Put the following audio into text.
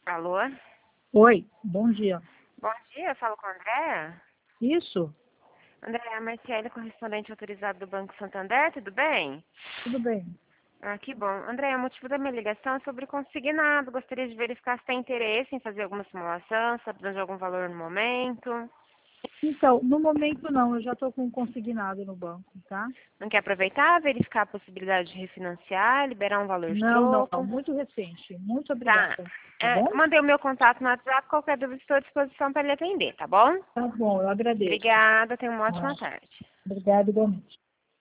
Alô? Oi, bom dia. Bom dia, eu falo com a Andréa. Isso, Andréa, Marciele, correspondente autorizado do Banco Santander, tudo bem? tudo bem. Ah, que bom. Andréa, o motivo da minha ligação é sobre consignado. Gostaria de verificar se tem interesse em fazer alguma simulação, se está precisando de algum valor no momento. Então, no momento não, eu já estou com um consignado no banco, tá? Não quer aproveitar, verificar a possibilidade de refinanciar, liberar um valor de Não, troco? muito recente. Muito Tá. obrigada, tá bom? Mandei o meu contato no WhatsApp, qualquer dúvida estou à disposição para lhe atender, tá bom? Tá bom, eu agradeço. Obrigada, tenha uma ótima Ah, tarde. obrigada igualmente.